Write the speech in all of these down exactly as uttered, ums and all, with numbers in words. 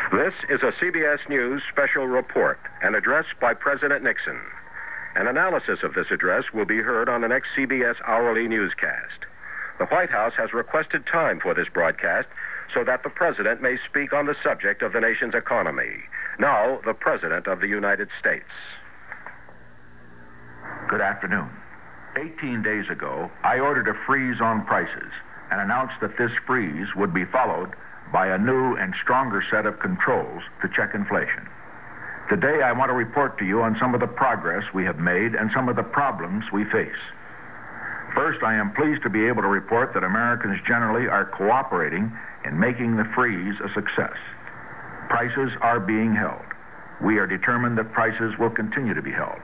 This is a C B S News special report, an address by President Nixon. An analysis of this address will be heard on the next C B S hourly newscast. The White House has requested time for this broadcast so that the President may speak on the subject of the nation's economy. Now, the President of the United States. Good afternoon. eighteen days ago, I ordered a freeze on prices and announced that this freeze would be followed by a new and stronger set of controls to check inflation. Today, I want to report to you on some of the progress we have made and some of the problems we face. First, I am pleased to be able to report that Americans generally are cooperating in making the freeze a success. Prices are being held. We are determined that prices will continue to be held.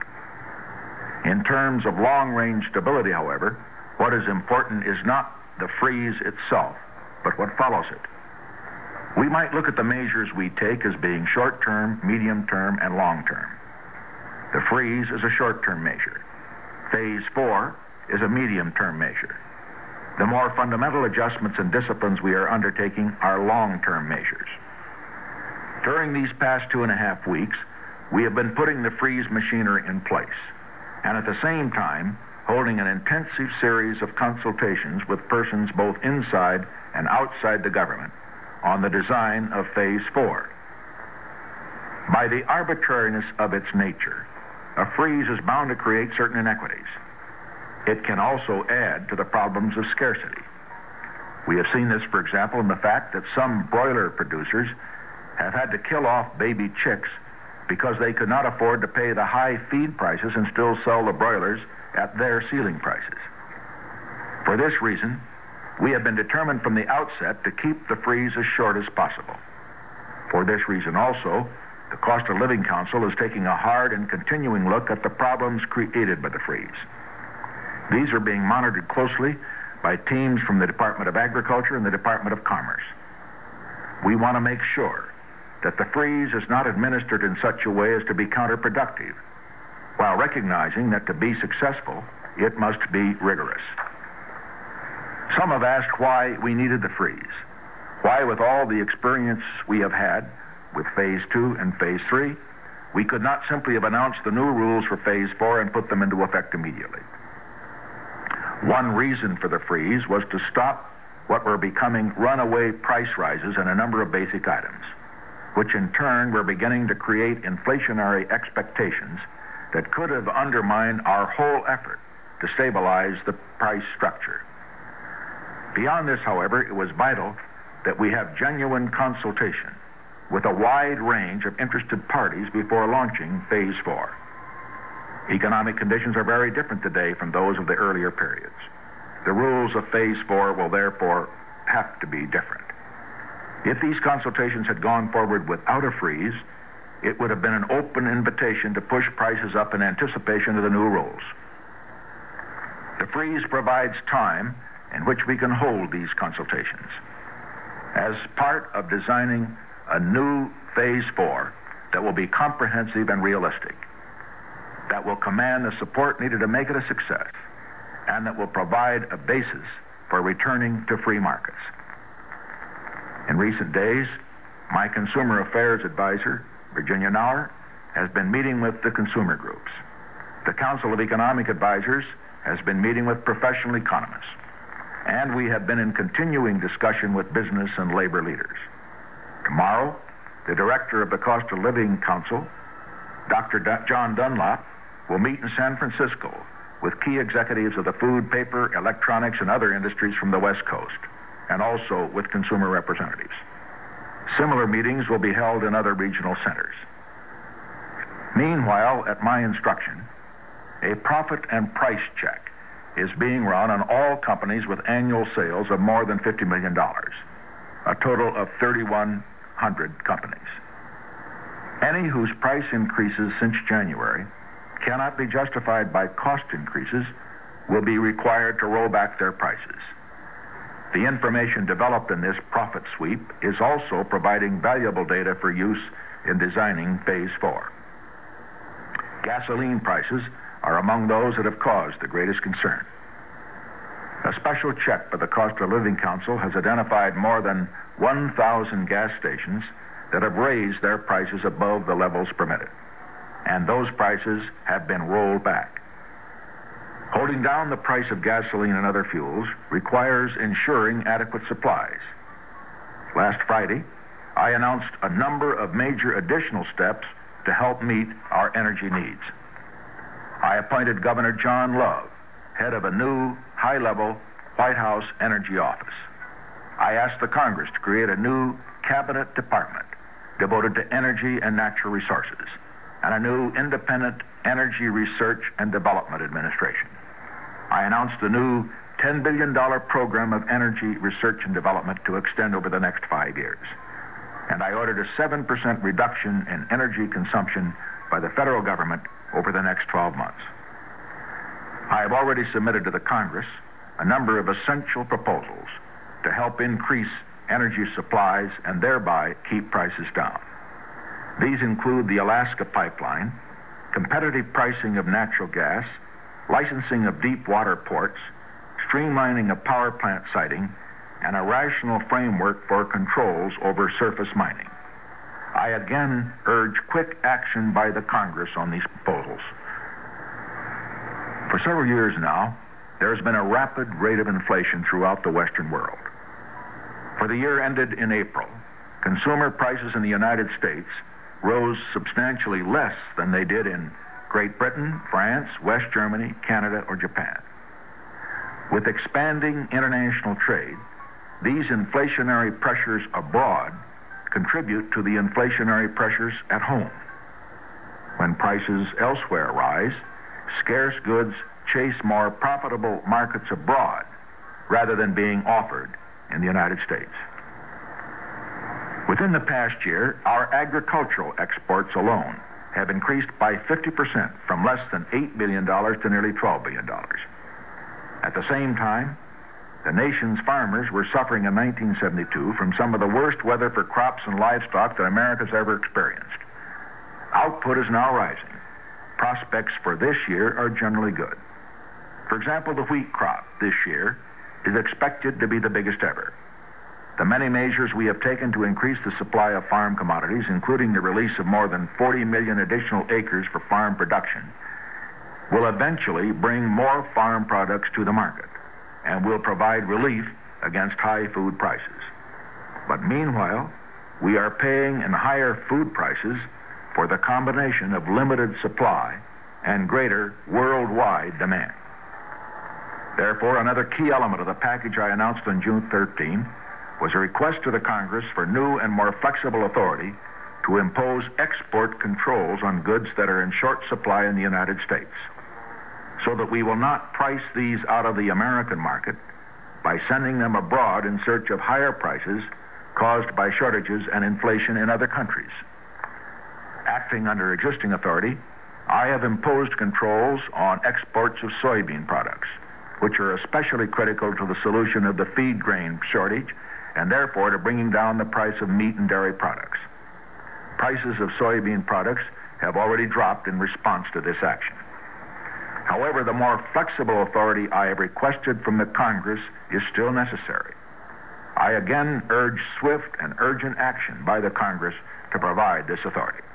In terms of long-range stability, however, what is important is not the freeze itself, but what follows it. We might look at the measures we take as being short-term, medium-term, and long-term. The freeze is a short-term measure. Phase four is a medium-term measure. The more fundamental adjustments and disciplines we are undertaking are long-term measures. During these past two and a half weeks, we have been putting the freeze machinery in place, and at the same time, holding an intensive series of consultations with persons both inside and outside the government on the design of Phase four. By the arbitrariness of its nature, a freeze is bound to create certain inequities. It can also add to the problems of scarcity. We have seen this, for example, in the fact that some broiler producers have had to kill off baby chicks because they could not afford to pay the high feed prices and still sell the broilers at their ceiling prices. For this reason, we have been determined from the outset to keep the freeze as short as possible. For this reason also, the Cost of Living Council is taking a hard and continuing look at the problems created by the freeze. These are being monitored closely by teams from the Department of Agriculture and the Department of Commerce. We want to make sure that the freeze is not administered in such a way as to be counterproductive, while recognizing that to be successful, it must be rigorous. Some have asked why we needed the freeze. Why, with all the experience we have had with Phase two and Phase three, we could not simply have announced the new rules for Phase four and put them into effect immediately. One reason for the freeze was to stop what were becoming runaway price rises in a number of basic items, which in turn were beginning to create inflationary expectations that could have undermined our whole effort to stabilize the price structure. Beyond this, however, it was vital that we have genuine consultation with a wide range of interested parties before launching Phase four. Economic conditions are very different today from those of the earlier periods. The rules of Phase four will therefore have to be different. If these consultations had gone forward without a freeze, it would have been an open invitation to push prices up in anticipation of the new rules. The freeze provides time in which we can hold these consultations. As part of designing a new Phase four that will be comprehensive and realistic, that will command the support needed to make it a success, and that will provide a basis for returning to free markets. In recent days, my Consumer Affairs Advisor, Virginia Nauer, has been meeting with the consumer groups. The Council of Economic Advisors has been meeting with professional economists. And we have been in continuing discussion with business and labor leaders. Tomorrow, the director of the Cost of Living Council, Doctor D- John Dunlop, will meet in San Francisco with key executives of the food, paper, electronics, and other industries from the West Coast, and also with consumer representatives. Similar meetings will be held in other regional centers. Meanwhile, at my instruction, a profit and price check is being run on all companies with annual sales of more than fifty million dollars, a total of three thousand one hundred companies. Any whose price increases since January cannot be justified by cost increases will be required to roll back their prices. The information developed in this profit sweep is also providing valuable data for use in designing Phase four. Gasoline prices are among those that have caused the greatest concern. A special check by the Cost of Living Council has identified more than one thousand gas stations that have raised their prices above the levels permitted, and those prices have been rolled back. Holding down the price of gasoline and other fuels requires ensuring adequate supplies. Last Friday, I announced a number of major additional steps to help meet our energy needs. I appointed Governor John Love, head of a new, high-level White House Energy Office. I asked the Congress to create a new cabinet department devoted to energy and natural resources, and a new independent energy research and development administration. I announced a new ten billion dollars program of energy research and development to extend over the next five years. And I ordered a seven percent reduction in energy consumption by the federal government over the next twelve months. I have already submitted to the Congress a number of essential proposals to help increase energy supplies and thereby keep prices down. These include the Alaska Pipeline, competitive pricing of natural gas, licensing of deep water ports, streamlining of power plant siting, and a rational framework for controls over surface mining. I again urge quick action by the Congress on these proposals. For several years now, there has been a rapid rate of inflation throughout the Western world. For the year ended in April, consumer prices in the United States rose substantially less than they did in Great Britain, France, West Germany, Canada, or Japan. With expanding international trade, these inflationary pressures abroad contribute to the inflationary pressures at home. When prices elsewhere rise, scarce goods chase more profitable markets abroad rather than being offered in the United States. Within the past year, our agricultural exports alone have increased by fifty percent from less than eight billion dollars to nearly twelve billion dollars. At the same time, the nation's farmers were suffering in nineteen seventy-two from some of the worst weather for crops and livestock that America's ever experienced. Output is now rising. Prospects for this year are generally good. For example, the wheat crop this year is expected to be the biggest ever. The many measures we have taken to increase the supply of farm commodities, including the release of more than forty million additional acres for farm production, will eventually bring more farm products to the market and will provide relief against high food prices. But meanwhile, we are paying in higher food prices for the combination of limited supply and greater worldwide demand. Therefore, another key element of the package I announced on June thirteenth was a request to the Congress for new and more flexible authority to impose export controls on goods that are in short supply in the United States, so that we will not price these out of the American market by sending them abroad in search of higher prices caused by shortages and inflation in other countries. Acting under existing authority, I have imposed controls on exports of soybean products, which are especially critical to the solution of the feed grain shortage and therefore to bringing down the price of meat and dairy products. Prices of soybean products have already dropped in response to this action. However, the more flexible authority I have requested from the Congress is still necessary. I again urge swift and urgent action by the Congress to provide this authority.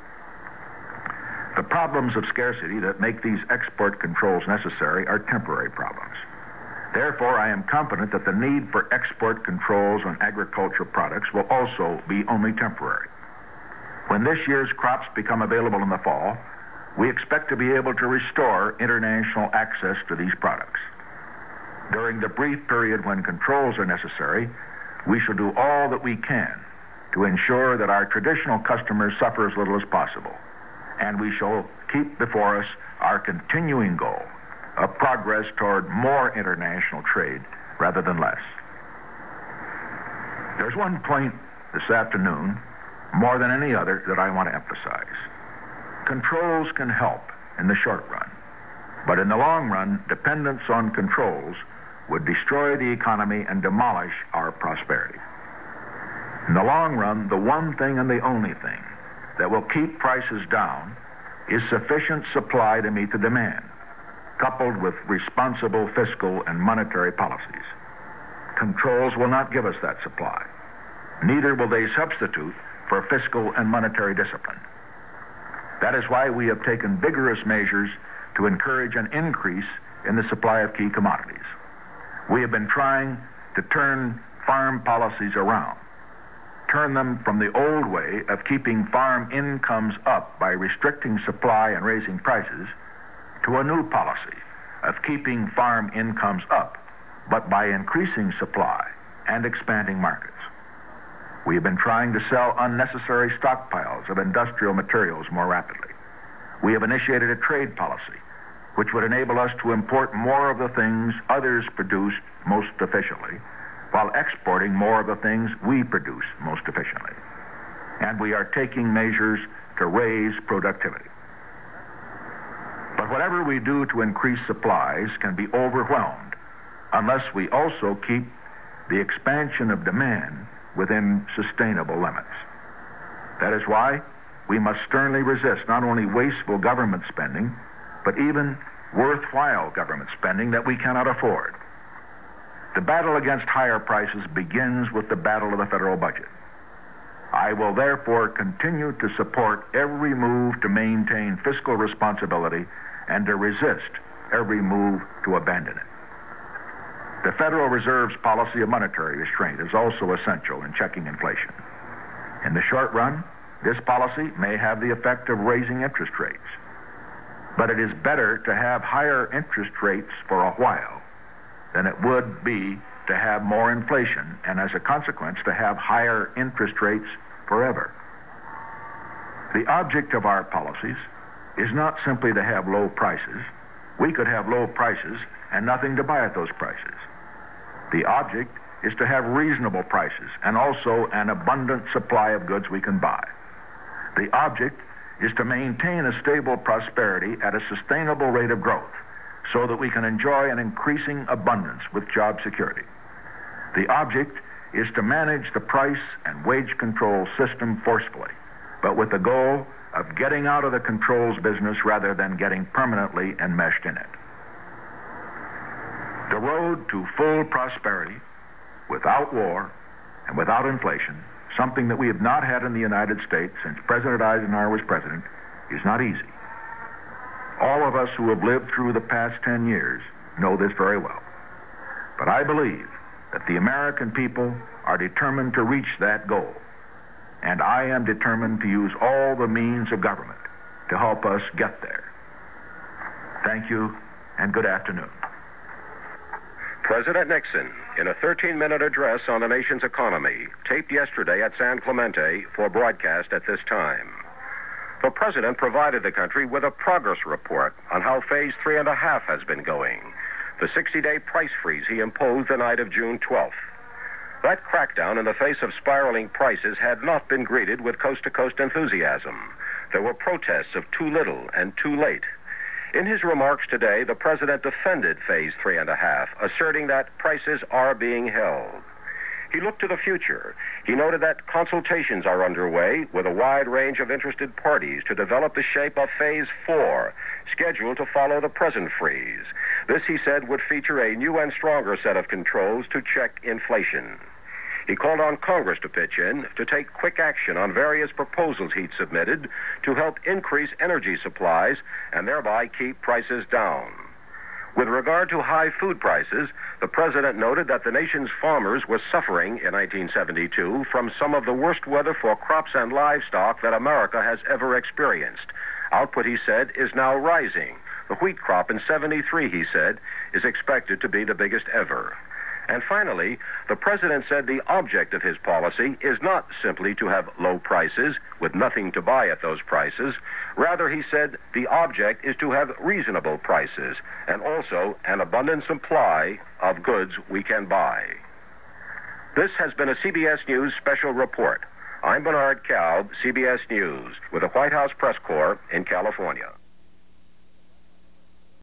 The problems of scarcity that make these export controls necessary are temporary problems. Therefore, I am confident that the need for export controls on agricultural products will also be only temporary. When this year's crops become available in the fall, we expect to be able to restore international access to these products. During the brief period when controls are necessary, we shall do all that we can to ensure that our traditional customers suffer as little as possible, and we shall keep before us our continuing goal of progress toward more international trade rather than less. There's one point this afternoon, more than any other, that I want to emphasize. Controls can help in the short run, but in the long run, dependence on controls would destroy the economy and demolish our prosperity. In the long run, the one thing and the only thing that will keep prices down is sufficient supply to meet the demand, coupled with responsible fiscal and monetary policies. Controls will not give us that supply. Neither will they substitute for fiscal and monetary discipline. That is why we have taken vigorous measures to encourage an increase in the supply of key commodities. We have been trying to turn farm policies around, turn them from the old way of keeping farm incomes up by restricting supply and raising prices to a new policy of keeping farm incomes up, but by increasing supply and expanding markets. We have been trying to sell unnecessary stockpiles of industrial materials more rapidly. We have initiated a trade policy which would enable us to import more of the things others produce most efficiently, while exporting more of the things we produce most efficiently. And we are taking measures to raise productivity. But whatever we do to increase supplies can be overwhelmed unless we also keep the expansion of demand within sustainable limits. That is why we must sternly resist not only wasteful government spending, but even worthwhile government spending that we cannot afford. The battle against higher prices begins with the battle of the federal budget. I will therefore continue to support every move to maintain fiscal responsibility and to resist every move to abandon it. The Federal Reserve's policy of monetary restraint is also essential in checking inflation. In the short run, this policy may have the effect of raising interest rates, but it is better to have higher interest rates for a while than it would be to have more inflation and, as a consequence, to have higher interest rates forever. The object of our policies is not simply to have low prices. We could have low prices and nothing to buy at those prices. The object is to have reasonable prices and also an abundant supply of goods we can buy. The object is to maintain a stable prosperity at a sustainable rate of growth so that we can enjoy an increasing abundance with job security. The object is to manage the price and wage control system forcefully, but with the goal of getting out of the controls business rather than getting permanently enmeshed in it. The road to full prosperity without war and without inflation, something that we have not had in the United States since President Eisenhower was president, is not easy. All of us who have lived through the past ten years know this very well. But I believe that the American people are determined to reach that goal, and I am determined to use all the means of government to help us get there. Thank you, and good afternoon. President Nixon, in a thirteen-minute address on the nation's economy, taped yesterday at San Clemente for broadcast at this time. The president provided the country with a progress report on how phase three and a half has been going, the sixty-day price freeze he imposed the night of June twelfth. That crackdown in the face of spiraling prices had not been greeted with coast-to-coast enthusiasm. There were protests of too little and too late. In his remarks today, the president defended phase three and a half, asserting that prices are being held. He looked to the future. He noted that consultations are underway with a wide range of interested parties to develop the shape of phase four, scheduled to follow the present freeze. This, he said, would feature a new and stronger set of controls to check inflation. He called on Congress to pitch in to take quick action on various proposals he'd submitted to help increase energy supplies and thereby keep prices down. With regard to high food prices, the president noted that the nation's farmers were suffering in nineteen seventy-two from some of the worst weather for crops and livestock that America has ever experienced. Output, he said, is now rising. The wheat crop in seventy-three, he said, is expected to be the biggest ever. And finally, the president said the object of his policy is not simply to have low prices with nothing to buy at those prices. Rather, he said, the object is to have reasonable prices and also an abundant supply of goods we can buy. This has been a C B S News special report. I'm Bernard Kalb, C B S News, with the White House Press Corps in California.